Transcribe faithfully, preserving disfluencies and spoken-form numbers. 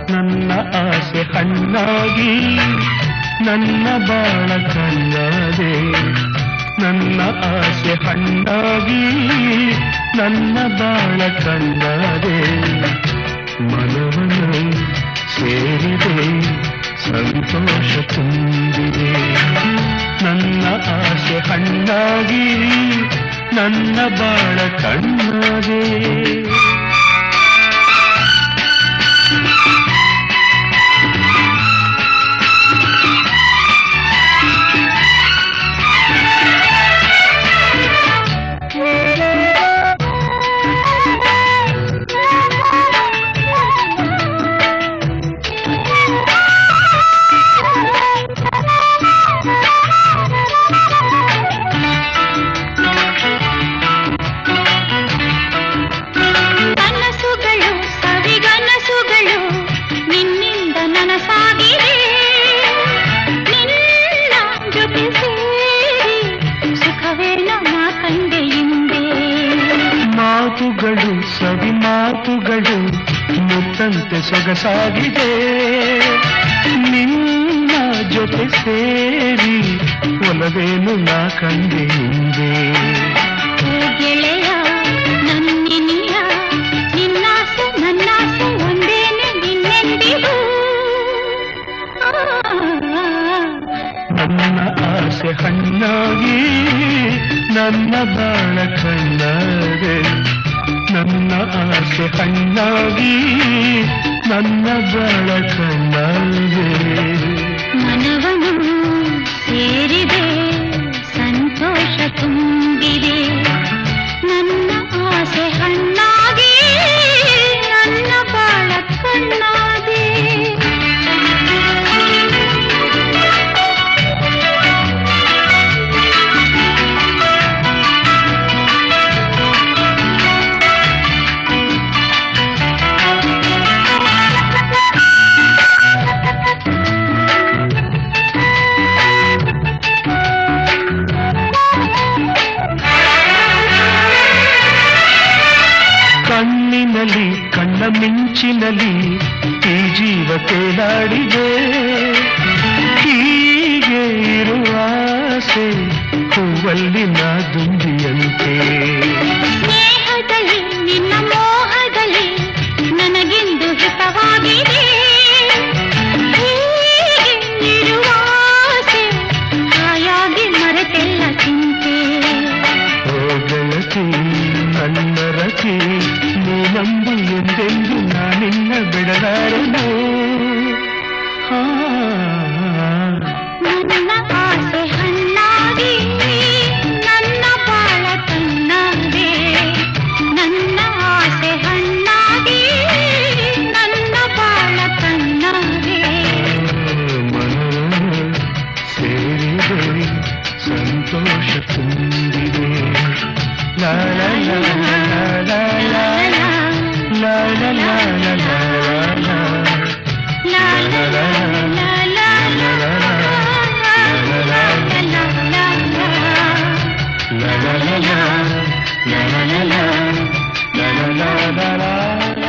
ನನ್ನ ಆಸೆ ಹಣ್ಣಾಗಿ ನನ್ನ ಬಾಳ ಕಣ್ಣಾದೆ ನನ್ನ ಆಸೆ ಹಣ್ಣಾಗಿ ನನ್ನ ಬಾಳ ಕಣ್ಣಾದೆ ಮನವನ್ನು ಸೇರಿದೆ ಸಂತೋಷ ತುಂಬಿದೆ ನನ್ನ ಆಸೆ ಹಣ್ಣಾಗಿ ನನ್ನ ಬಾಳ ಕಣ್ಣಾದೆ ಮಾತುಗಳು ಸವಿ ಮಾತುಗಳು ಮುತ್ತಂತೆ ಸೊಗಸಾಗಿದೆ ನಿನ್ನ ಜೊತೆ ಸೇರಿ ಒಲವೇನು ನಾ ಕಂಡೆ ಹಿಂದೆ ಗೆಳೆಯ ನನ್ನಿನಿಯ ನಿನ್ನಾಸೆ ನನ್ನಾಸೆ ಒಂದೇನೆ ನಿನ್ನೆಂದಿಗೂ ನನ್ನ ಆಸೆ ಹಣ್ಣಾಗಿ ನನ್ನ ಬಾಳ ಕಣ್ಣಾದೆ ನನ್ನ ಆಸೆ ಹಣ್ಣಾಗಿ ನನ್ನ ಬಾಳ ಕಣ್ಣಾದೆ ಮನವನು ಸೇರಿದೆ ಸಂತೋಷ ತುಂಬಿದೆ ನನ್ನ ಆಸೆ ಹಣ್ಣಾಗಿ ನನ್ನ ಬಾಳ ಕಣ್ಣಾದೆ ಕಣ್ಣಿನಲ್ಲಿ ಕಣ್ಣ ಮಿಂಚಿನಲ್ಲಿ ಈ ಜೀವ ತೇಲಾಡಿದೆ ಹೀಗೆ ಇರುವ ಆಸೆ ಹೂವಲ್ಲಿ ನಾ ದುಂಬಿಯಂತೆ ಸ್ನೇಹದಲ್ಲಿ ನಿನ್ನ ಮೋಹದಲ್ಲಿ ನನಗೆಂದು ಹಿತವಾಗಿದೆ ಹೀಗೆ ಇರುವ ಆಸೆ ಹಾಯಾಗಿ ಮರೆತೆಲ್ಲ ಚಿಂತೆ ಓ ಗೆಳತಿ ನನ್ನ ರತಿ ನೀನಂದು ಎಂದೆಂದು ನಾನಿನ್ನ ಬಿಡಲಾರೆನು ನನ್ನ ಆಸೆ ಹಣ್ಣಾಗಿ ನನ್ನ ಬಾಳ ಕಣ್ಣಾದೆ ನನ್ನ ಆಸೆ ಹಣ್ಣಾಗಿ ನನ್ನ ಬಾಳ ಕಣ್ಣಾದೆ ಮನವನ್ನು ಸೇರಿದೆ ಸಂತೋಷ ತುಂಬಿದೆ ಲಾ ಲಾ ಲಾ ಲಾ ಲಾ ಲಾ ಲಾ ಲಾ ಲಾ ಲಾ la la la la la la la la la la la la